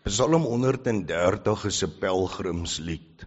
Psalm 130 is 'n pelgrimslied.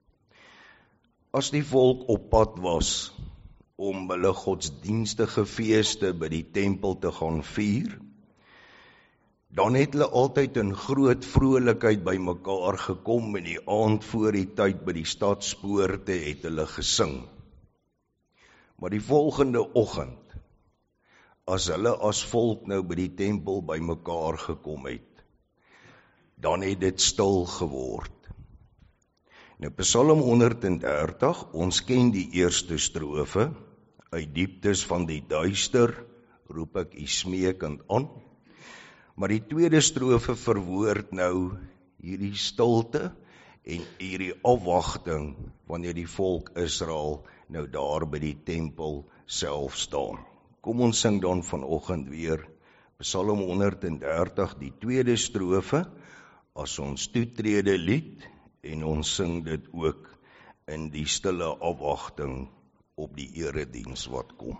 As die volk op pad was om hulle godsdienstige feeste by die tempel te gaan vier, dan het hulle altyd in groot vrolikheid by mekaar gekom en die aand voor die tyd by die stadspoorte het hulle gesing. Maar die volgende oggend, as hulle as volk nou by die tempel by mekaar gekom het, dan het dit stil geword. Nou Psalm 130, ons ken die eerste strofe, uit dieptes van die duister, roep ek u smeekend aan, maar die tweede strofe verwoord nou hierdie stilte en hierdie afwagting, wanneer die volk Israel nou daar by die tempel self staan. Kom ons sing dan vanoggend weer Psalm 130, die tweede strofe, as ons toetrede lied, en ons sing dit ook in die stille afwagting op die erediens wat kom.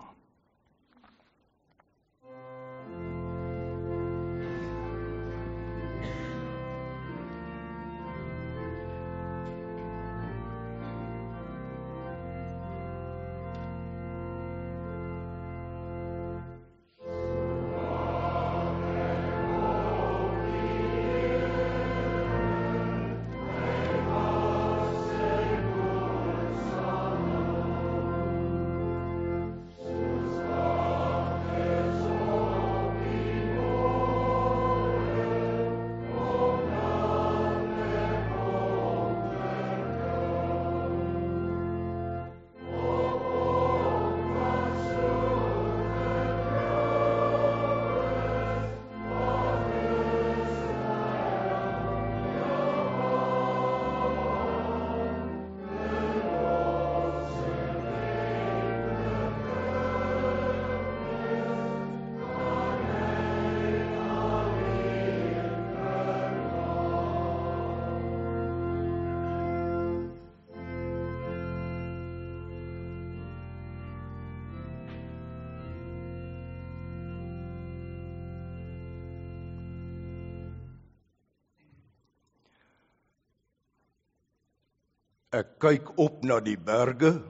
Ek kyk op na die berge,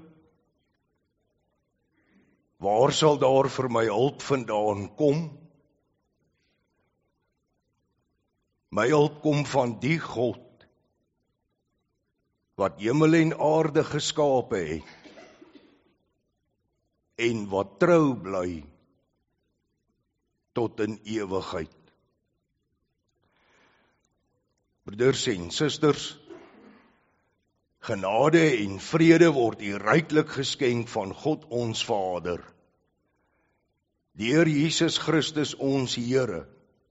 waar sal daar vir my hulp vandaan kom? My hulp kom van die God, wat hemel en aarde geskape het, en wat trou bly, tot in ewigheid. Broeders en susters, genade en vrede word u ryklik geskenk van God ons Vader, deur Jesus Christus ons Here,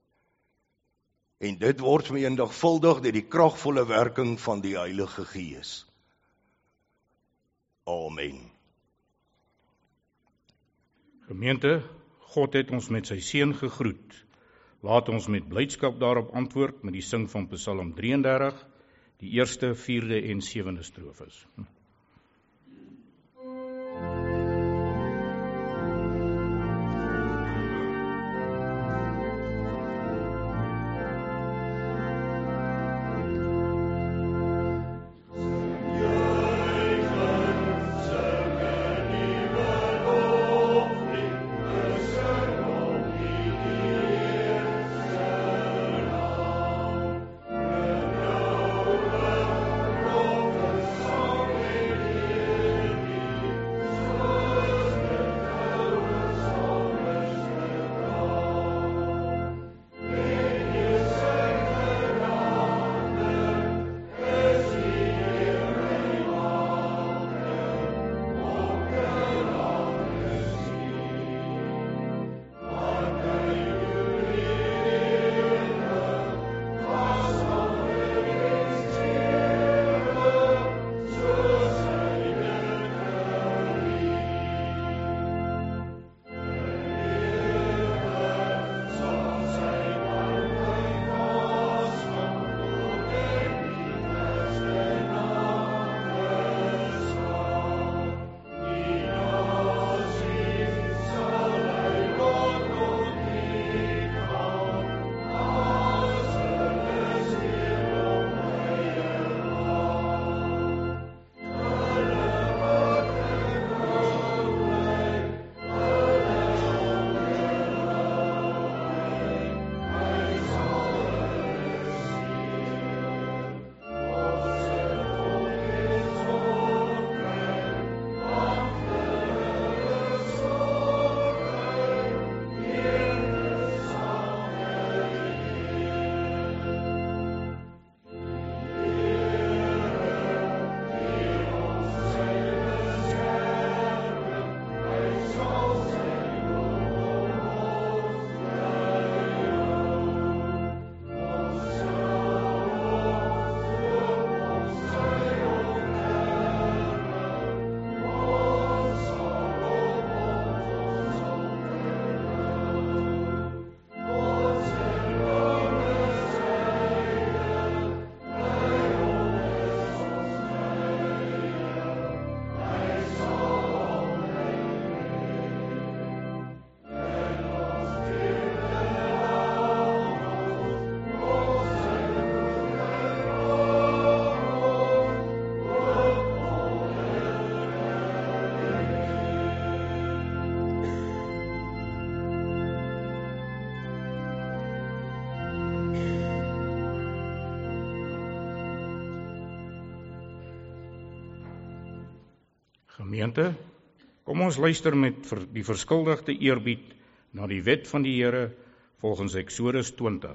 en dit word vermenigvuldig deur die kragvolle werking van die Heilige Gees. Amen. Gemeente, God het ons met sy seun gegroet. Laat ons met blydskap daarop antwoord met die sing van Psalm 33, die eerste, vierde en sewende strofes. Gemeente, kom ons luister met die verskuldigde eerbied na die wet van die Here volgens Eksodus 20.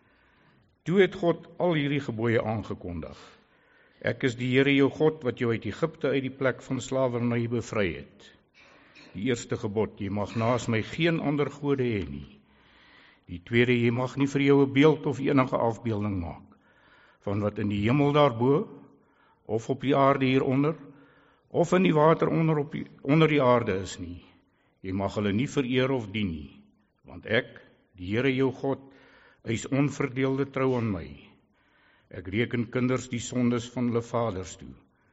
Toe het God al hierdie gebooie aangekondig. Ek is die Here jou God wat jou uit Egipte uit die plek van slawerny bevry het. Die eerste gebod, jy mag naas my geen ander gode hê nie. Die tweede, jy mag nie vir jou 'n beeld of enige afbeelding maak van wat in die hemel daarbo, of op die aarde hieronder, of in die water onder die aarde is nie. Jy mag hulle nie vereer of dien nie, want ek, die Here jou God, eis onverdeelde trou aan my. Ek reken kinders die sondes van hulle vaders toe,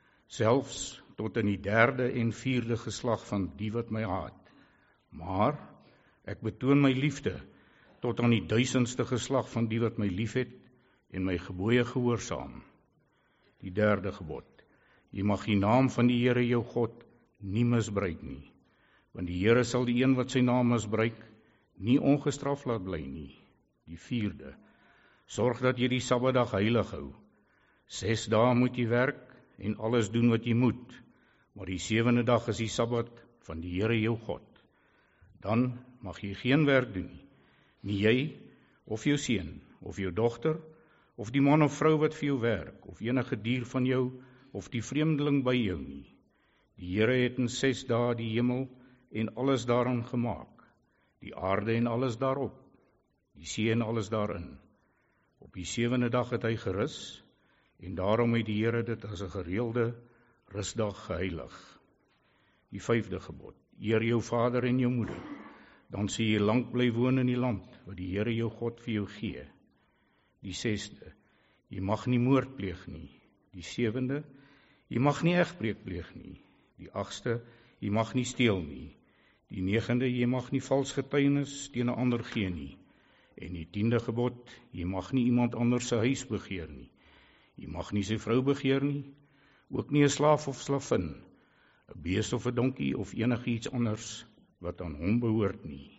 selfs tot in die 3de en 4de geslag van die wat my haat. Maar ek betoon my liefde tot aan die 1000ste geslag van die wat my liefhet en my gebooie gehoorsaam. Die 3de gebod, jy mag die naam van die Here jou God nie misbruik nie, want die Here sal die een wat sy naam misbruik nie ongestraf laat bly nie. Die 4de, sorg dat jy die Sabbatdag heilig hou. 6 dae moet jy werk en alles doen wat jy moet, maar die 7de dag is die Sabbat van die Here jou God. Dan mag jy geen werk doen nie jy, of jou seun, of jou dogter, of die man of vrou wat vir jou werk, of enige dier van jou, of die vreemdeling by jou nie. Die Here het in 6 dae die hemel en alles daarin gemaak, die aarde en alles daarop, die see en alles daarin. Op die 7de dag het hy gerus, en daarom het die Here dit as 'n gereelde rusdag geheilig. Die 5de gebod, eer jou vader en jou moeder, dan sal jy lank bly woon in die land wat die Here jou God vir jou gee. Die 6de, jy mag nie moord pleeg nie. Die 7de, jy mag nie egbreek pleeg nie. Die 8de, jy mag nie steel nie. Die 9de, jy mag nie vals getuienis teen 'n ander gee nie. En die 10de gebod, jy mag nie iemand anders se huis begeer nie. Jy mag nie sy vrou begeer nie, ook nie 'n slaaf of slavin, 'n bees of 'n donkie of enigiets anders wat aan hom behoort nie.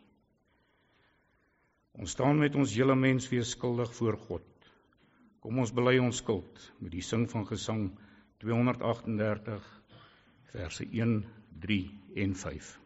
Ons staan met ons hele mens weer skuldig voor God. Kom ons bely ons skuld met die sing van Gesang 238, verse 1, 3 en 5.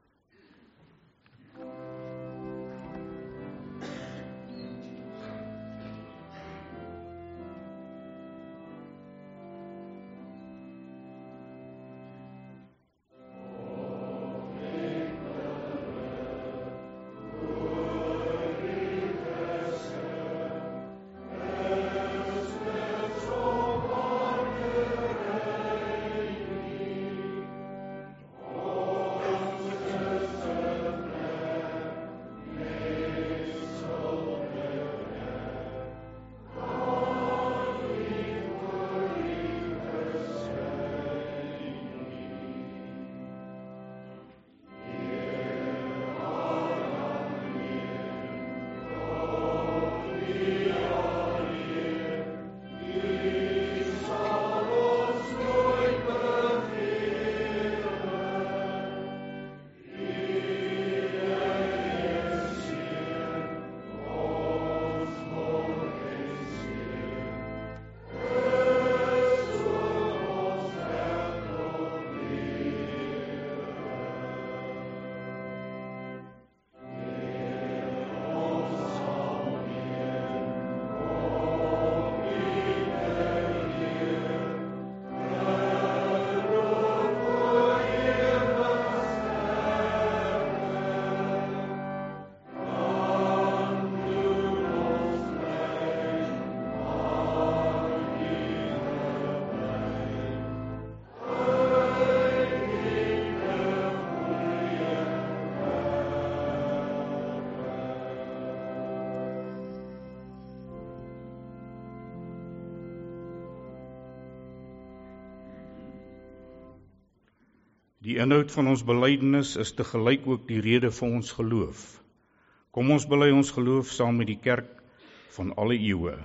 Die inhoud van ons belydenis is te gelyk ook die rede vir ons geloof. Kom ons bely ons geloof saam met die kerk van alle eeue.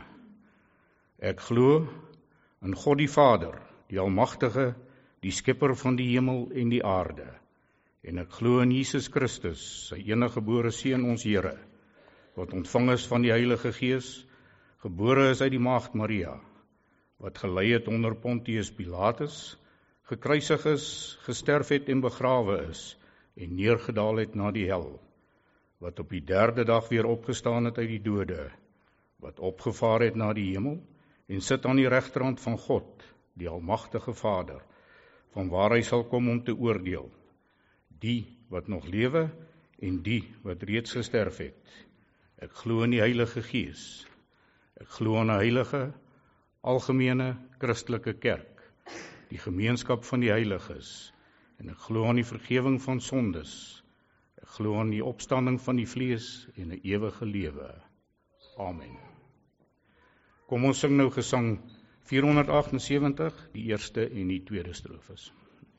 Ek glo in God die Vader, die Almagtige, die Skepper van die hemel en die aarde. En ek glo in Jesus Christus, sy eniggebore Seun ons Here, wat ontvang is van die Heilige Gees, gebore is uit die Maagd Maria, wat gelei het onder Pontius Pilatus, gekruisig is, gesterf het en begrawe is, en neergedaal het na die hel, wat op die 3de dag weer opgestaan het uit die dode, wat opgevaar het na die hemel, en sit aan die regterhand van God, die almagtige Vader, van waar hy sal kom om te oordeel, die wat nog lewe, en die wat reeds gesterf het. Ek glo in die Heilige Gees. Ek glo in 'n heilige, algemene, Christelike kerk, die gemeenskap van die heiliges, en ek glo aan die vergewing van sondes. Ek glo aan die opstanding van die vlees en 'n ewige lewe. Amen. Kom ons sing nou gesang 478, die eerste en die tweede strofes.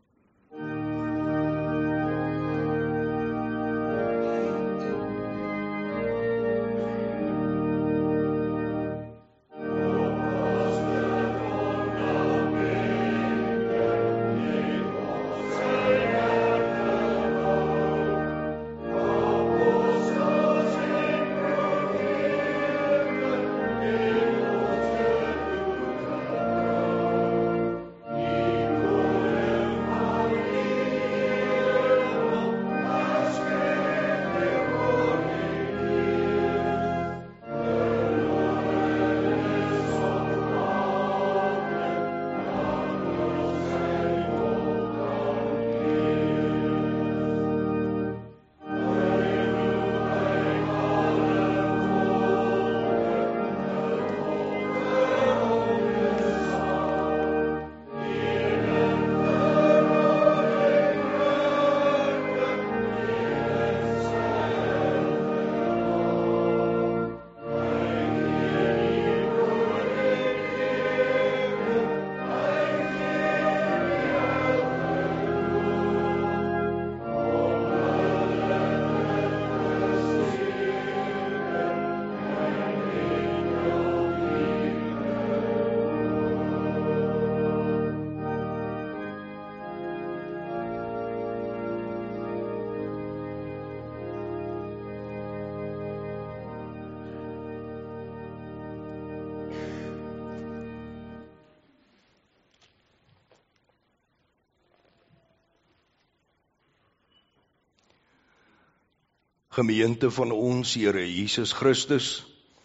Gemeente van ons Here Jesus Christus,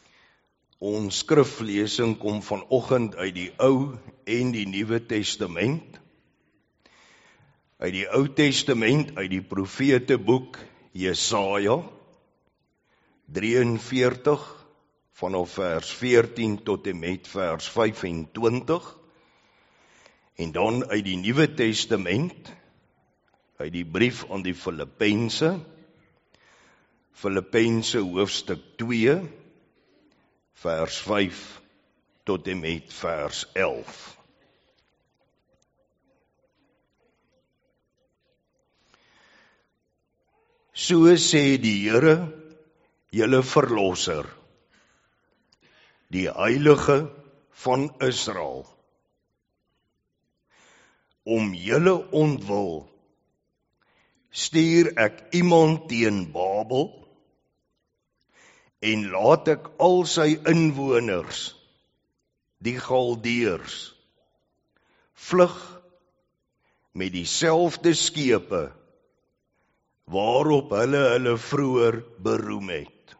ons skriflesing kom vanoggend uit die Ou en die Nuwe Testament. Uit die Ou Testament, uit die profeteboek Jesaja 43 vanaf vers 14 tot en met vers 25. En dan uit die Nuwe Testament, uit die brief aan die Filippense, Filippense hoofstuk 2, vers 5 tot en met vers 11. So sê die Here, julle verlosser, die Heilige van Israel, om julle ontwil stuur ek iemand teen Babel, en laat ek al sy inwoners, die Galdeërs, vlug met dieselfde skepe, waarop hulle vroeër beroem het.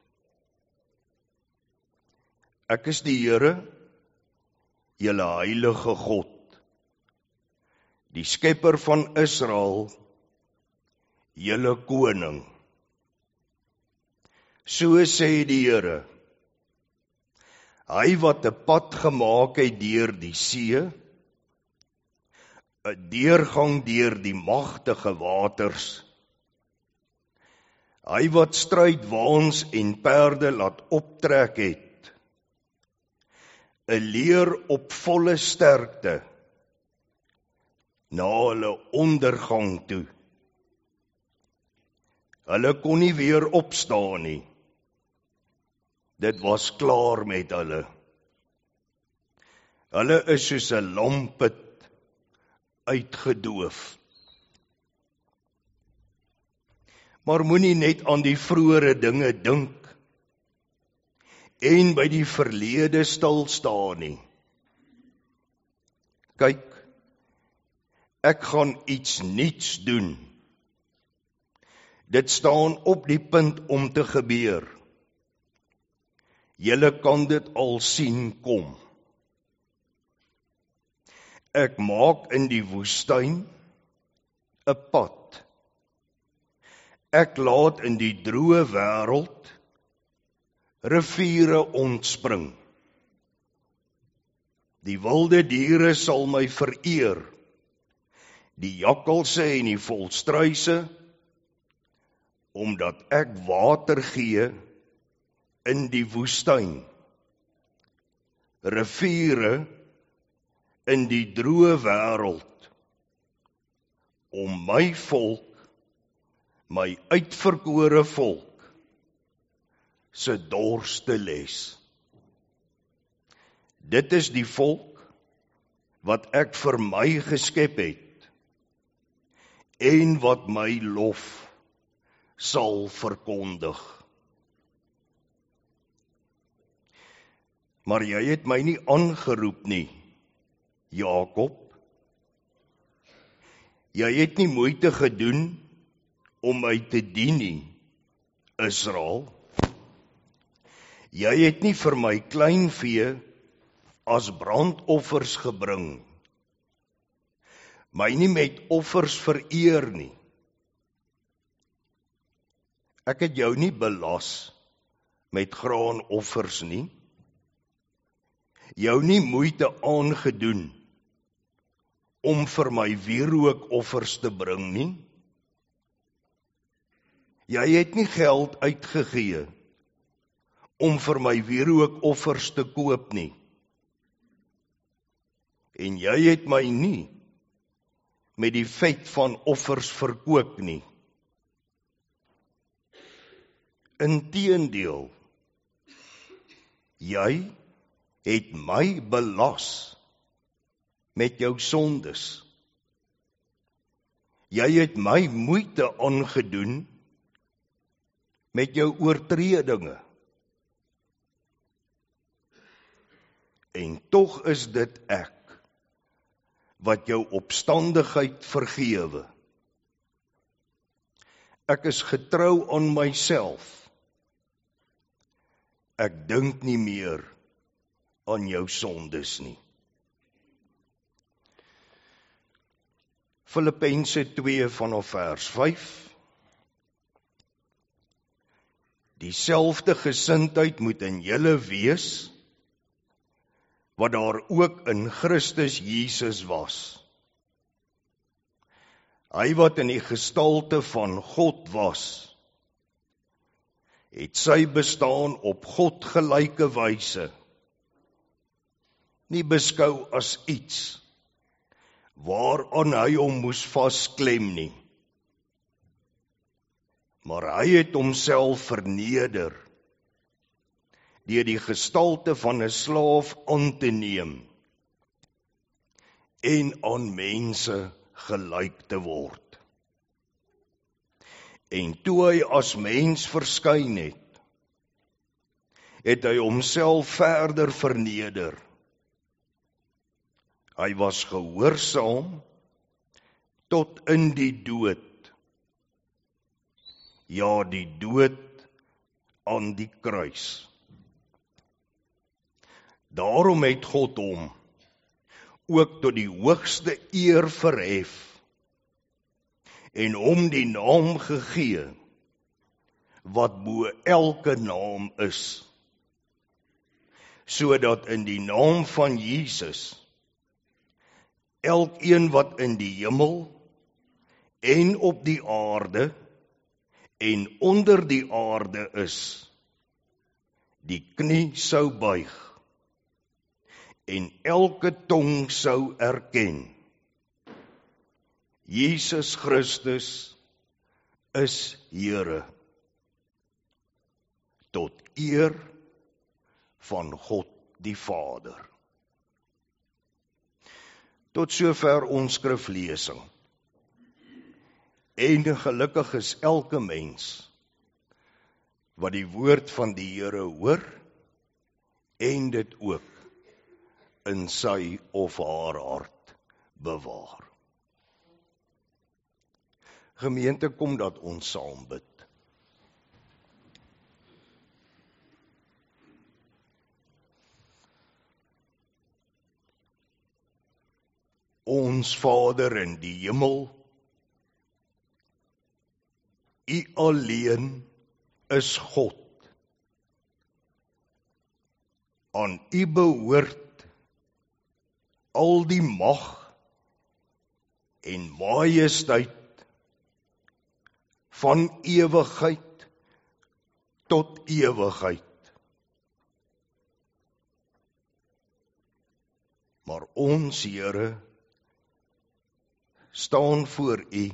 Ek is die Here, julle heilige God, die skepper van Israel, julle koning. So sê die Here, hy wat 'n pad gemaak het deur die see, 'n deurgang deur die magtige waters, hy wat struitwaans en perde laat optrek het, 'n leer op volle sterkte, na hulle ondergang toe. Hulle kon nie weer opstaan nie. Dit was klaar met hulle. Hulle is soos 'n lampet uitgedoof. Maar moenie net aan die vroeëre dinge dink en by die verlede stil staan nie. Kyk, Ek gaan iets nuuts doen. Dit staan op die punt om te gebeur. Julle kan dit al sien kom. Ek maak in die woestyn 'n pad. Ek laat in die droë wêreld riviere ontspring. Die wilde diere sal my vereer, die jakkalse en die volstruise, omdat ek water gee in die woestyn. Riviere in die droë wêreld, om my volk, my uitverkore volk, se dors te les. Dit is die volk wat ek vir my geskep het en wat my lof sal verkondig. Maar jy het my nie aangeroep nie, Jakob. Jy het nie moeite gedoen om my te dien nie, Israel. Jy het nie vir my kleinvee as brandoffers gebring, my nie met offers vereer nie. Ek het jou nie belas met graanoffers nie, jou nie moeite aangedoen om vir my wierookoffers te bring nie. Jy het nie geld uitgegee om vir my wierookoffers te koop nie. En jy het my nie met die vet van offers verkoop nie. Inteendeel, jy het my belas met jou sondes. Jy het my moeite aangedoen met jou oortredinge. En tog is dit ek wat jou opstandigheid vergewe. Ek is getrou aan myself. Ek dink nie meer aan jou sondes nie. Filippense 2 vanaf vers 5. Dieselfde gesindheid moet in julle wees, wat daar ook in Christus Jesus was. Hy wat in die gestalte van God was, het sy bestaan op God gelyke wyse nie beskou as iets waaraan hy hom moes vasklem nie, maar hy het homself verneder deur die gestalte van 'n slaaf aan te neem en aan mense gelyk te word. En toe hy as mens verskyn het hy homself verder verneder. Hy was gehoorsaam tot in die dood. Ja, die dood aan die kruis. Daarom het God hom ook tot die hoogste eer verhef en hom die naam gegee wat bo elke naam is, sodat in die naam van Jesus elkeen wat in die hemel en op die aarde en onder die aarde is, die knie sou buig en elke tong sou erken, Jesus Christus is Here, tot eer van God die Vader. Tot sover ons skriflesing. En gelukkig is elke mens wat die woord van die Here hoor en dit ook in sy of haar hart bewaar. Gemeente, kom dat ons saam bid. Ons Vader in die hemel, U alleen is God. Aan U behoort al die mag en majesteit van ewigheid tot ewigheid. Maar ons Here staan voor U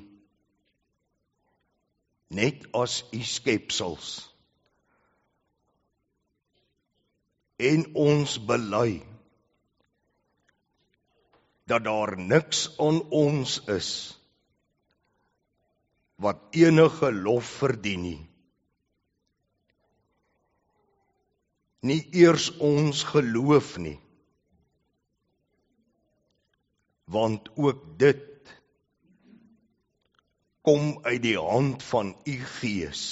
net as U skepsels. En ons bely dat daar niks aan ons is wat enige lof verdien nie. Nie eers ons geloof nie, want ook dit kom uit die hand van U Gees.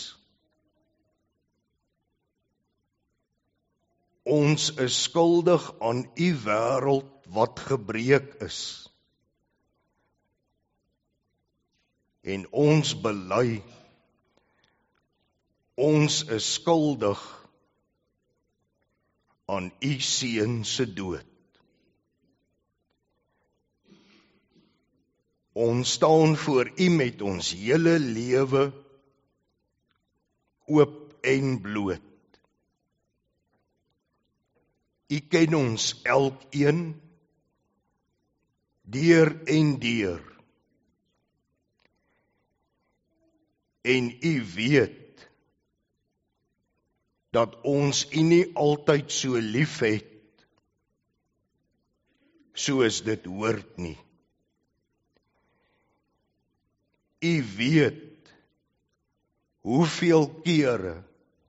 Ons is skuldig aan U wêreld wat gebreek is. En ons bely, ons is skuldig aan U Seun se dood. Ons staan voor U met ons hele lewe oop en bloot. U ken ons elkeen deur en deur. En U weet dat ons U nie altyd so lief het soos dit hoort nie. U weet hoeveel kere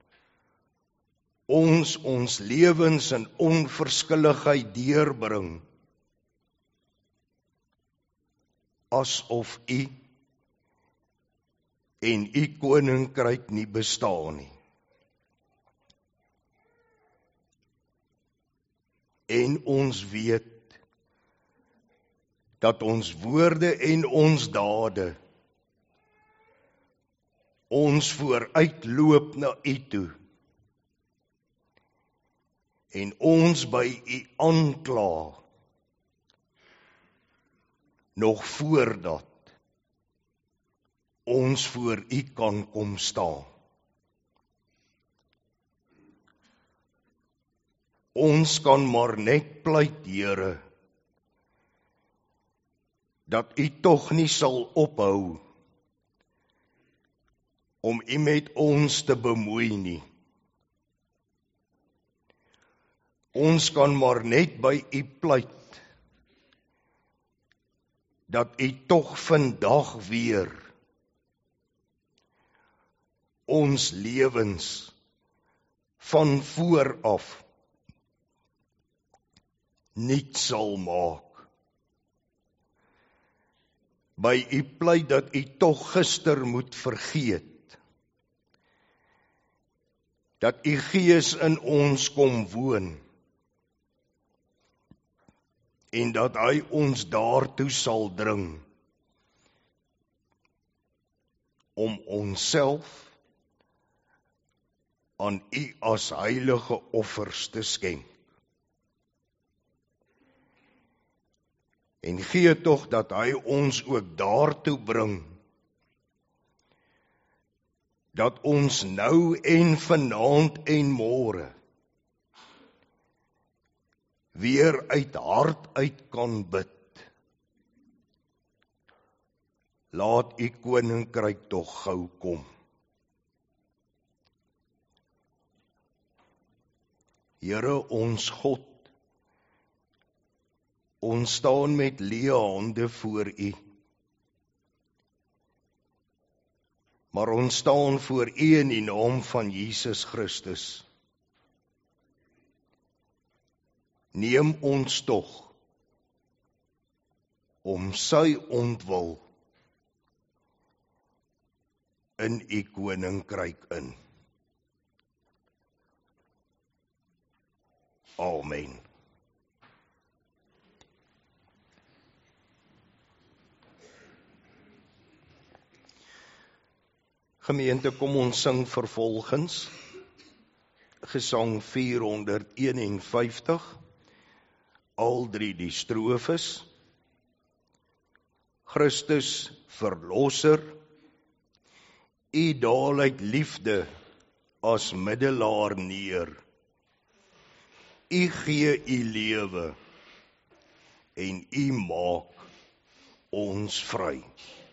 ons lewens in onverskilligheid deurbring, asof U en U koninkryk nie bestaan nie. En ons weet dat ons woorde en ons dade ons vooruitloop na U toe. En ons by U aankla, nog voordat ons voor U kan kom staan. Ons kan maar net pleit, Here, dat U tog nie sal ophou om U met ons te bemoei nie. Ons kan maar net by U pleit, dat U tog vandag weer ons lewens van voor af nuut sal maak. By U pleit dat U tog gister moet vergeet, dat U Gees in ons kom woon, en dat hy ons daartoe sal dring, om onsself aan U as heilige offers te skenk. En gee tog dat hy ons ook daartoe bring, dat ons nou en vanaand en môre weer uit hart uit kan bid. Laat U koninkryk tog gou kom. Here ons God, ons staan met leë hande voor U. Maar ons staan voor U in die naam van Jesus Christus. Neem ons tog om sy ontwil in u koninkryk in. Amen. Gemeente, kom ons sing vervolgens Gesang 451, al 3 die strofes. Christus Verlosser, u daal uit liefde as middelaar neer. U gee u lewe en u maak ons vry.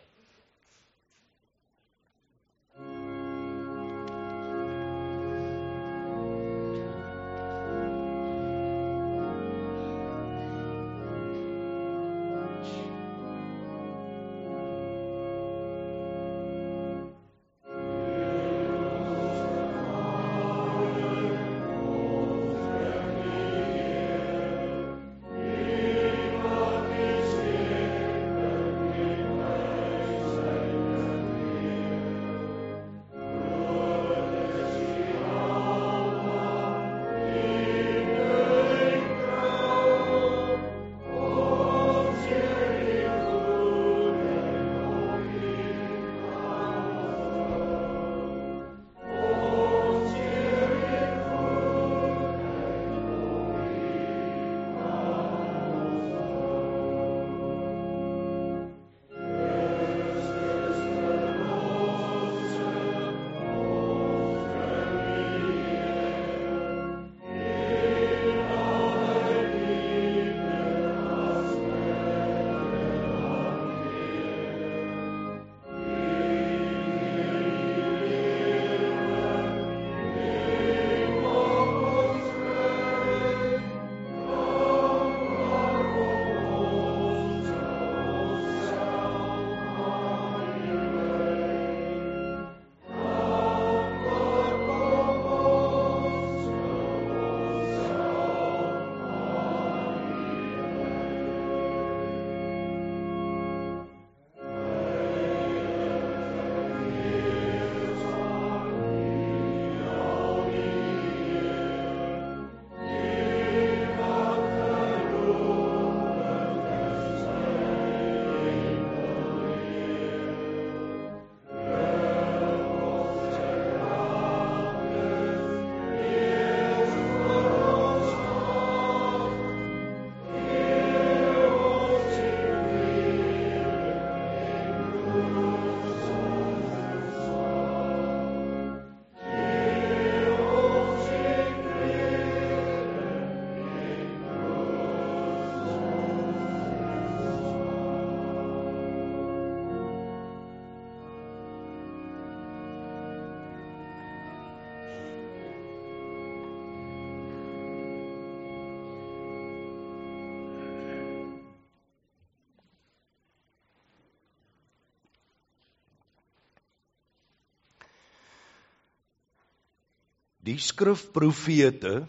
Die skrifprofete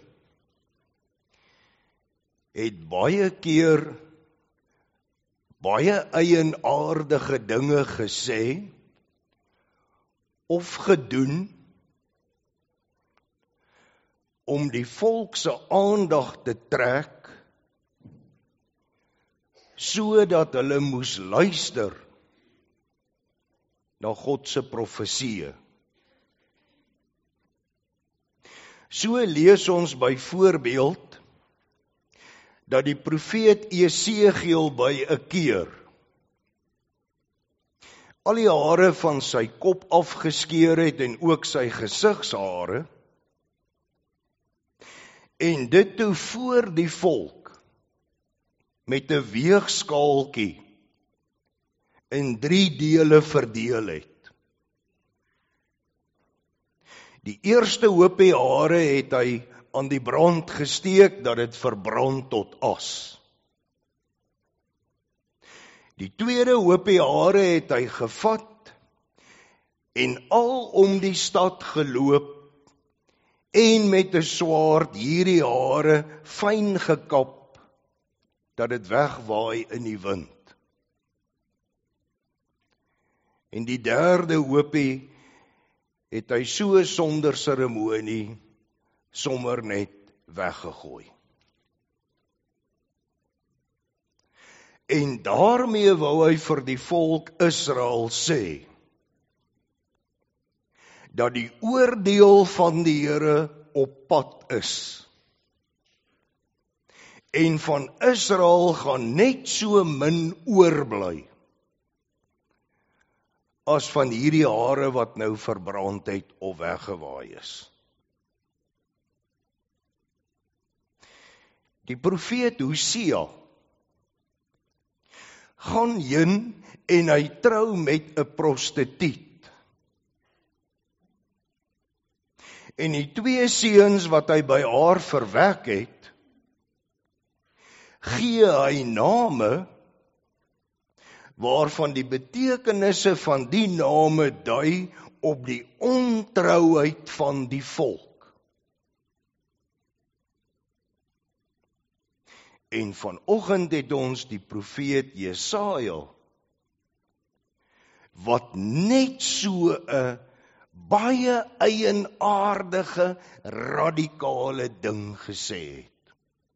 het baie keer baie eienaardige dinge gesê of gedoen om die volk se aandag te trek sodat hulle moes luister na God se profesieë. So lees ons byvoorbeeld dat die profeet Esegiel by 'n keer al die hare van sy kop afgeskeer het en ook sy gesigshare en dit toe voor die volk met 'n weegskaaltjie in 3 dele verdeel het. Die eerste hoopie hare het hy aan die brand gesteek dat dit verbrand tot as. Die tweede hoopie hare het hy gevat en al om die stad geloop en met 'n swaard hierdie hare fyn gekap dat dit wegwaai in die wind. En die derde hoopie het hy so sonder seremonie sommer net weggegooi. En daarmee wou hy vir die volk Israel sê, dat die oordeel van die Here op pad is. En van Israel gaan net so min oorbly, as van hierdie hare wat nou verbrand het of weggewaai is. Die profeet Hosea gaan heen en hy trou met 'n prostituut. En die 2 seuns wat hy by haar verwek het, gee hy name waarvan die betekenisse van die name dui op die ontrouheid van die volk. En vanoggend het ons die profeet Jesaja, wat net so 'n baie eienaardige, radikale ding gesê het.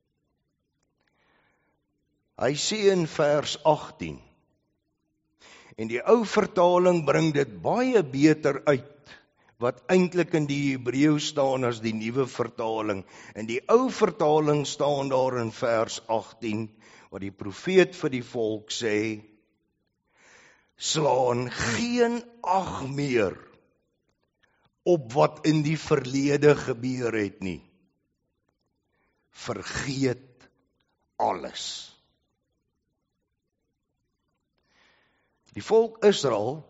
Hy sê in vers 18, en die ou vertaling bring dit baie beter uit, wat eintlik in die Hebreëus staan as die nuwe vertaling. In die ou vertaling staan daar in vers 18, wat die profeet vir die volk sê, slaan geen ag meer op wat in die verlede gebeur het nie. Vergeet alles. Die volk Israel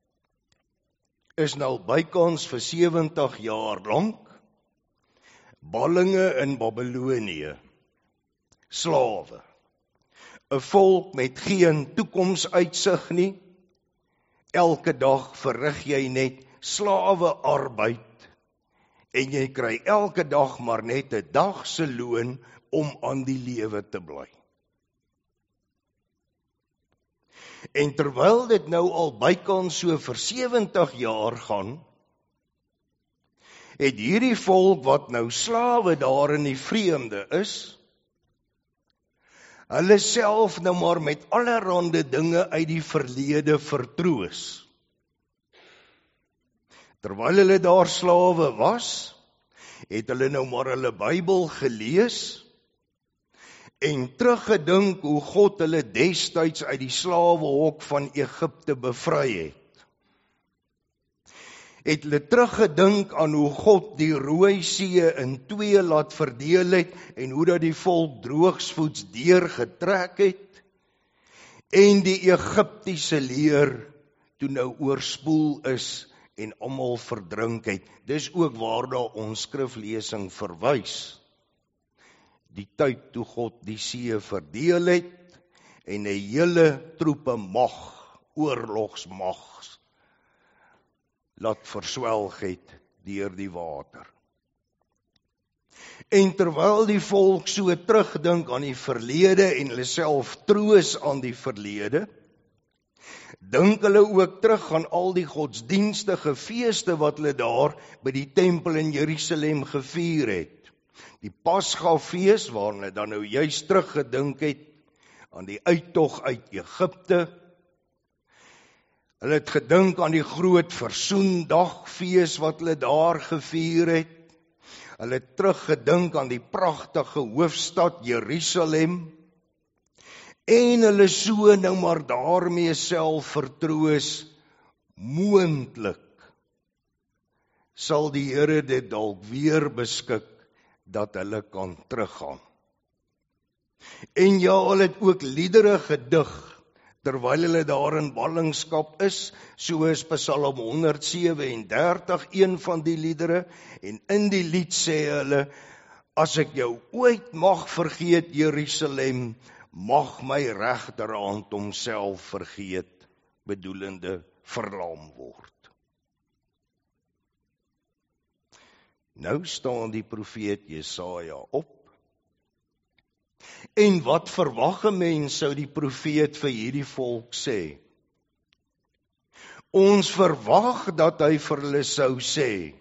is nou bykans vir 70 jaar lank ballinge in Babylonië, slawe. 'n volk met geen toekomsuitsig nie. Elke dag verrig jy net slawe arbeid en jy kry elke dag maar net 'n dag se loon om aan die lewe te bly. En terwyl dit nou al bykans so vir 70 jaar gaan, het hierdie volk wat nou slawe daar in die vreemde is, hulle self nou maar met allerhande dinge uit die verlede vertroos. Terwyl hulle daar slawe was, het hulle nou maar hulle Bybel gelees en teruggedink hoe God hulle destyds uit die slawehok van Egipte bevry het. Het hulle teruggedink aan hoe God die Rooi See in 2 laat verdeel het en hoe dat die volk droogsvoets deurgetrek het en die Egiptiese leer toe nou oorspoel is en almal verdrink het. Dis ook waarna ons skriflesing verwys. Die tyd toe God die see verdeel het en 'n hele troepe mag, oorlogsmag, laat verswelg het deur die water. En terwyl die volk so terugdink aan die verlede en hulle self troos aan die verlede, dink hulle ook terug aan al die godsdienstige feeste wat hulle daar by die tempel in Jerusalem gevier het. Die Pasgafees, waar hulle dan nou juist teruggedink het aan die uittog uit Egipte. Hulle het gedink aan die groot versoendagfees wat hulle daar gevier het. Hulle het teruggedink aan die pragtige hoofstad Jerusalem. En hulle so nou maar daarmee self vertroos, moontlik sal die Here dit dalk weer beskik dat hulle kan teruggaan. En ja, hulle het ook liedere gedig terwyl hulle daar in ballingskap is, soos Psalm 137, een van die liedere, en in die lied sê hulle, as ek jou ooit mag vergeet, Jerusalem, mag my regterhand homself vergeet, bedoelende verlam word. Nou staan die profeet Jesaja op. En wat verwag 'n mens sou die profeet vir hierdie volk sê? Ons verwag dat hy vir hulle sou sê,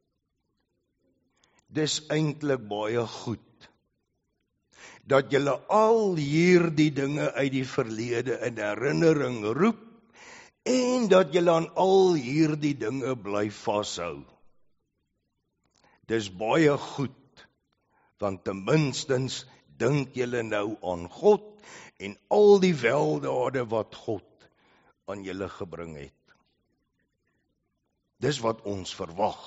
dis eintlik baie goed, dat julle al hierdie dinge uit die verlede in herinnering roep, en dat julle aan al hierdie dinge bly vashou. Dis baie goed, want ten minstens dink julle nou aan God en al die weldade wat God aan julle gebring het. Dis wat ons verwag.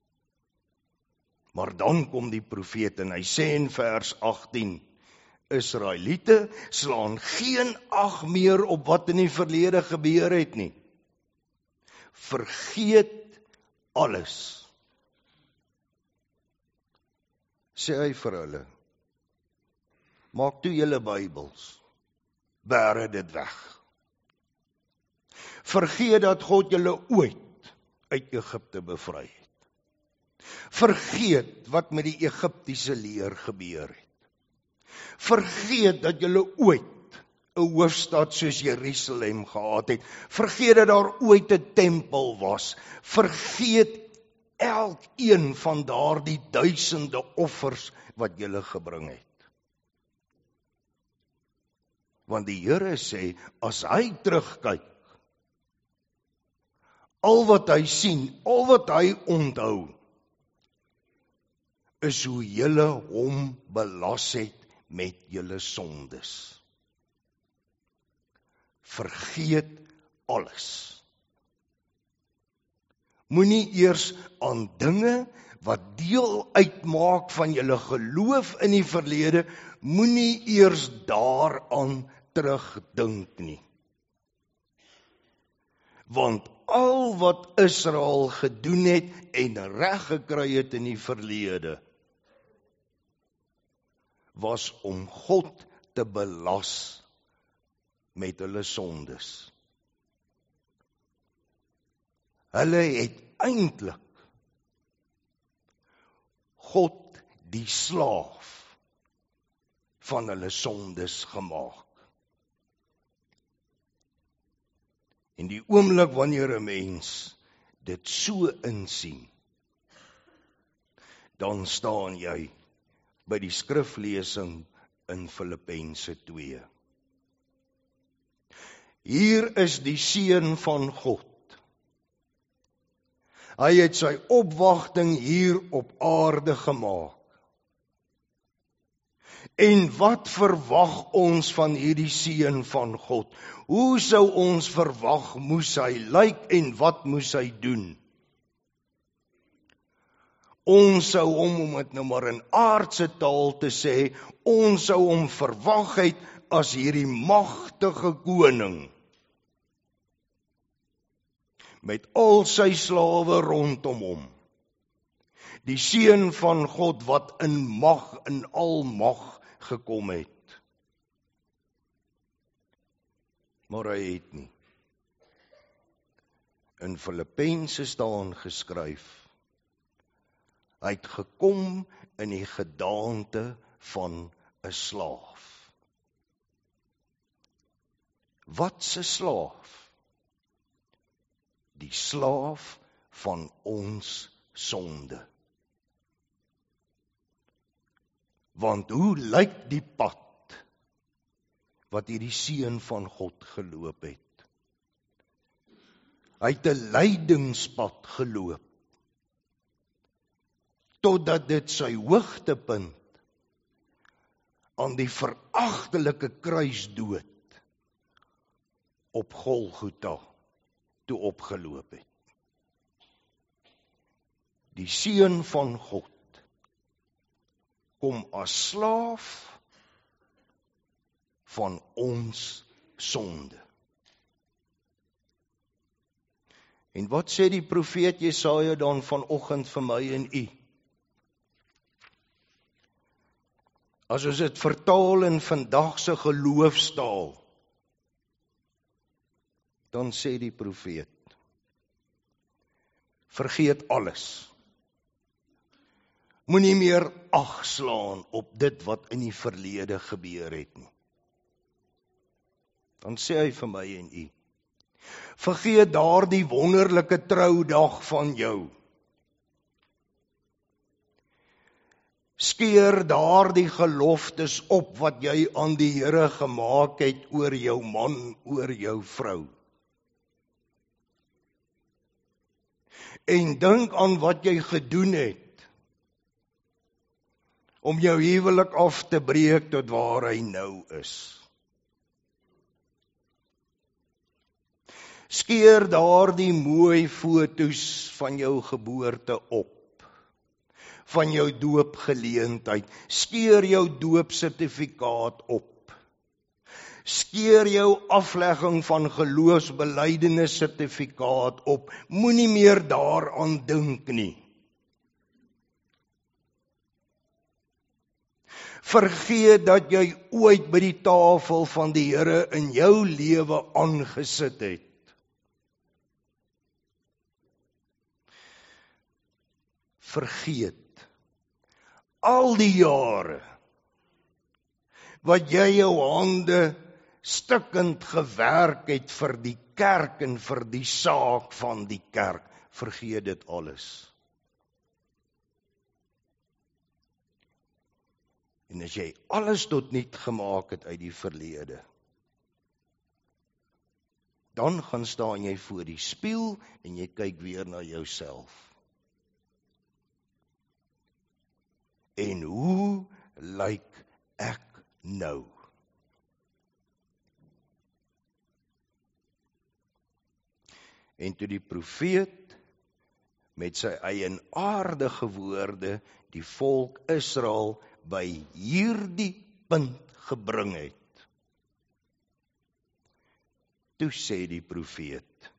Maar dan kom die profeet en hy sê in vers 18, Israeliete slaan geen ag meer op wat in die verlede gebeur het nie. Vergeet alles. Sê hy vir hulle, maak toe julle Bybels, bære dit weg. Vergeet dat God julle ooit uit Egipte bevry het. Vergeet wat met die Egiptiese leer gebeur het. Vergeet dat julle ooit 'n hoofstad soos Jerusalem gehad het. Vergeet dat daar ooit 'n tempel was. Vergeet elkeen van daardie duisende offers wat julle gebring het. Want die Here sê, as hy terugkyk, al wat hy sien, al wat hy onthou, is hoe julle hom belas het met julle sondes. Vergeet alles. Moenie eers aan dinge wat deel uitmaak van julle geloof in die verlede, moenie eers daaraan terugdink nie. Want al wat Israel gedoen het en reg gekry het in die verlede, was om God te belas met hulle sondes. Hulle het eintlik God die slaaf van hulle sondes gemaak. En die oomblik wanneer 'n mens dit so insien, dan staan jy by die skriflesing in Filippense 2. Hier is die seun van God. Hy het sy opwagting hier op aarde gemaak. En wat verwag ons van hierdie seun van God? Hoe sou ons verwag moes hy lyk en wat moes hy doen? Ons sou hom, om dit nou maar in aardse taal te sê, ons sou hom verwag het as hierdie magtige koning, met al sy slawe rondom hom. Die seun van God wat in mag, in almag gekom het. Maar hy het nie. In Filippense staan geskryf, hy het gekom in die gedaante van 'n slaaf. Wat 'n slaaf? Die slaaf van ons sonde. Want hoe lyk die pad wat hierdie seun van God geloop het? Hy het 'n lydingspad geloop, totdat dit sy hoogtepunt aan die veragtelike kruisdood op Golgotha toe opgeloop het. Die seun van God kom as slaaf van ons sonde. En wat sê die profeet Jesaja dan vanoggend vir my en u? As ons dit vertaal in vandag se geloofstaal, dan sê die profeet, vergeet alles. Moenie meer ag slaan op dit wat in die verlede gebeur het nie. Dan sê hy vir my en u, Vergeet daardie wonderlike troudag van jou. Skeer daardie geloftes op wat jy aan die Here gemaak het oor jou man, oor jou vrou. En dink aan wat jy gedoen het om jou huwelik af te breek tot waar hy nou is. Skeer daardie mooi foto's van jou geboorte op. Van jou doopgeleentheid, skeer jou doopsertifikaat op. Skeer jou aflegging van geloofsbelijdenis sertifikaat op. Moenie meer daaraan dink nie. Vergeet dat jy ooit by die tafel van die Here in jou lewe aangesit het. Vergeet al die jare wat jy jou hande stikkend gewerk het vir die kerk en vir die saak van die kerk. Vergeet dit alles. En as jy alles tot niet gemaak het uit die verlede, dan gaan staan jy voor die spieël en jy kyk weer na jouself. En hoe lyk ek nou? En toe die profeet met sy eienaardige woorde die volk Israel by hierdie punt gebring het. Toe sê die profeet,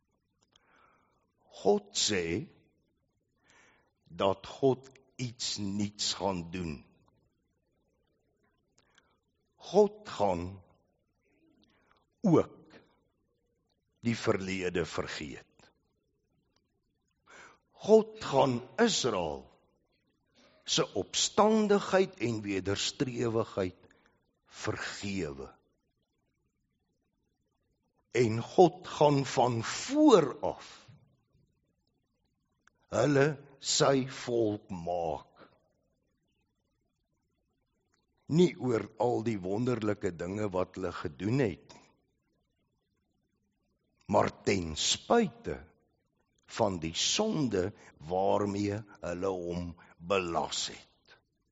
God sê dat God iets niets gaan doen. God gaan ook die verlede vergeet. God gaan Israel se opstandigheid en wederstrewigheid vergewe. En God gaan van vooraf hulle sy volk maak. Nie oor al die wonderlike dinge wat hulle gedoen het, maar ten spyte van die sonde waarmee hulle hom belas het.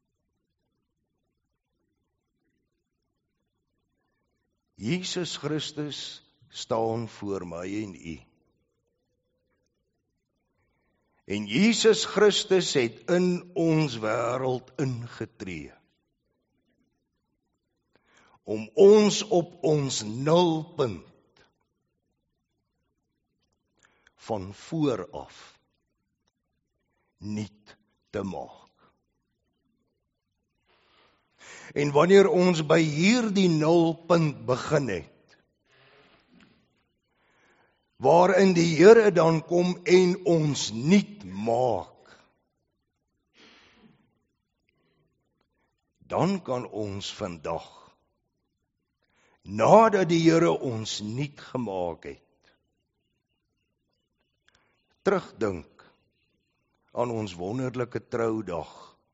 Jesus Christus staan voor my en u. En Jesus Christus het in ons wêreld ingetree. Om ons op ons nulpunt van vooraf nuut te maak. En wanneer ons by hierdie nulpunt begin het, waarin die Here dan kom en ons nuut maak, dan kan ons vandag, nadat die Here ons nuut gemaak het, terugdink aan ons wonderlike troudag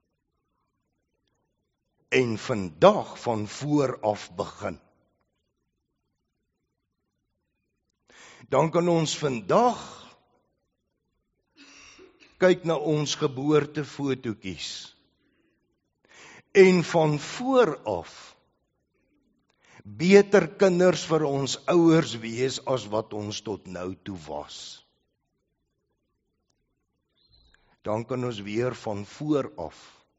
en vandag van vooraf begin. Dan kan ons vandag kyk na ons geboortefotootjies en van vooraf beter kinders vir ons ouers wees as wat ons tot nou toe was. Dan kan ons weer van vooraf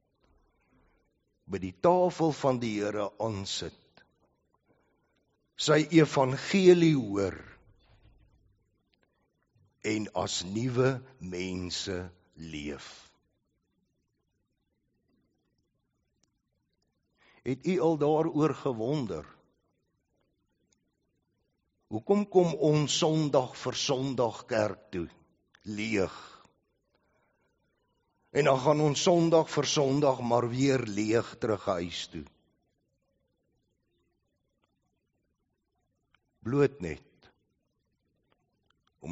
by die tafel van die Here aansit, sy evangelie hoor en as nuwe mense leef. Het u al daaroor gewonder? Hoekom kom ons Sondag vir Sondag kerk toe, leeg? En dan gaan ons Sondag vir Sondag maar weer leeg terug huis toe. Bloot net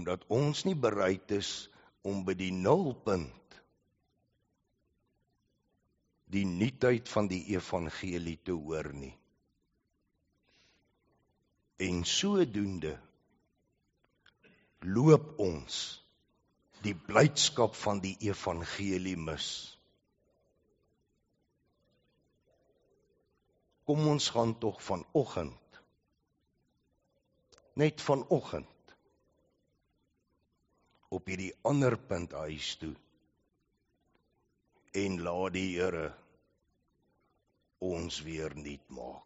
omdat ons nie bereid is om by die nulpunt die nuutheid van die evangelie te hoor nie. En sodoende loop ons die blydskap van die evangelie mis. Kom ons gaan tog vanoggend, net vanoggend, op hierdie ander punt huis toe, en laat die Here ons weer nuut maak.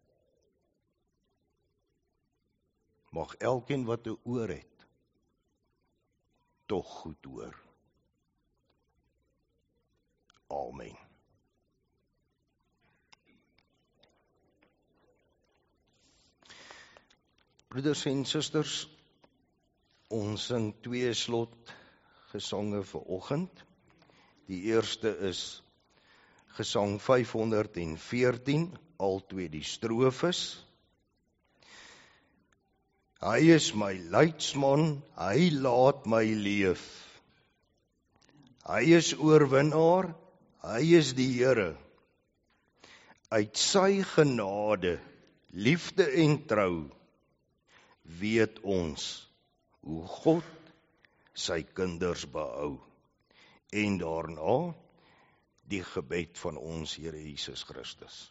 Mag elkeen wat 'n oor het, tog goed hoor. Amen. Broeders en susters, ons sing 2 slotgesange vanoggend. Die eerste is Gesang 514, albei die strofes. Hy is my leidsman, hy laat my leef. Hy is oorwinnaar, hy is die Here. Uit sy genade, liefde en trou, weet ons hoe God sy kinders behou. En daarna die gebed van ons Here Jesus Christus.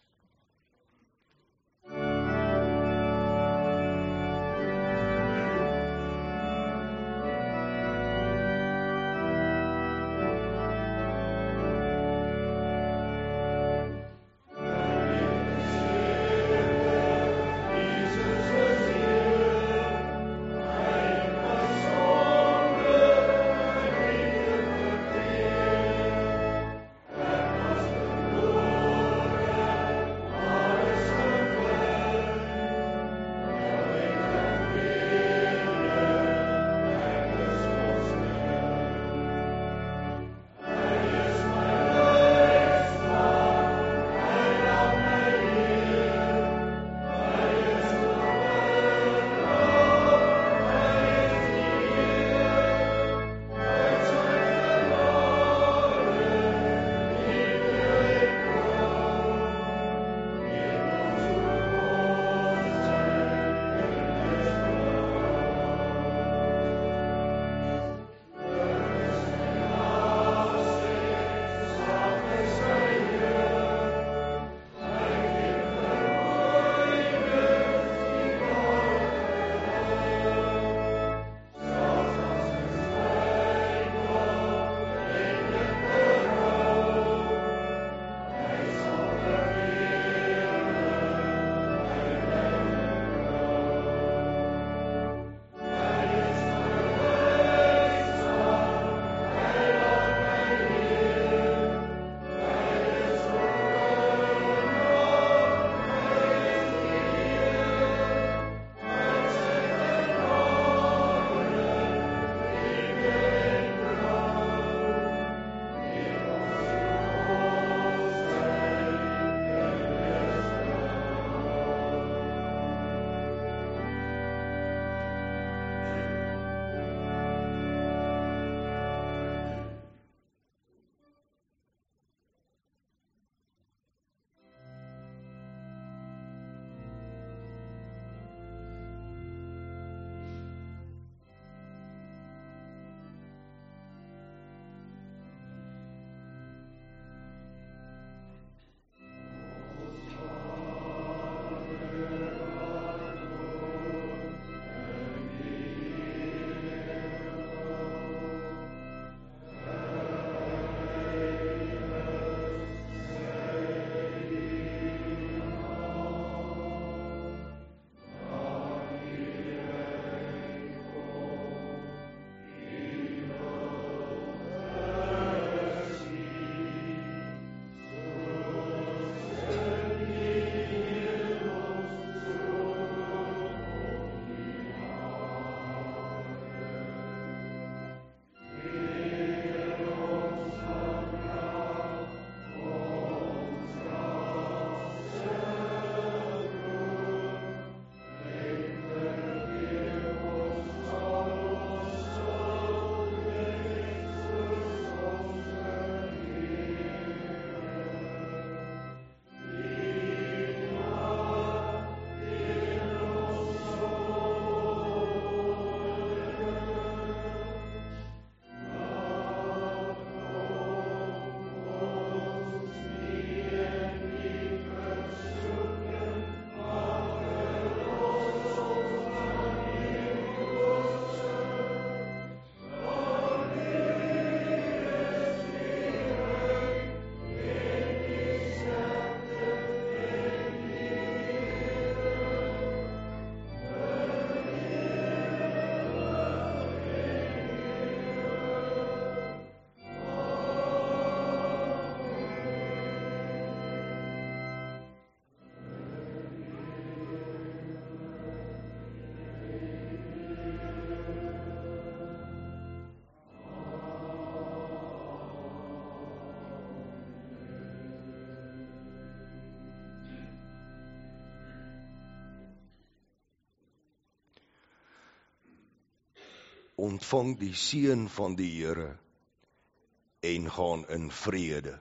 ontvang die seën van die Here en gaan in vrede.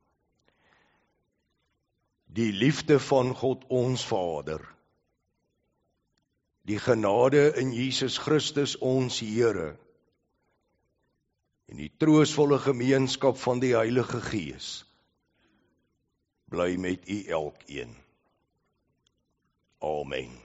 Die liefde van God ons Vader, die genade in Jesus Christus ons Here en die troostvolle gemeenskap van die Heilige Gees bly met u elkeen. Amen.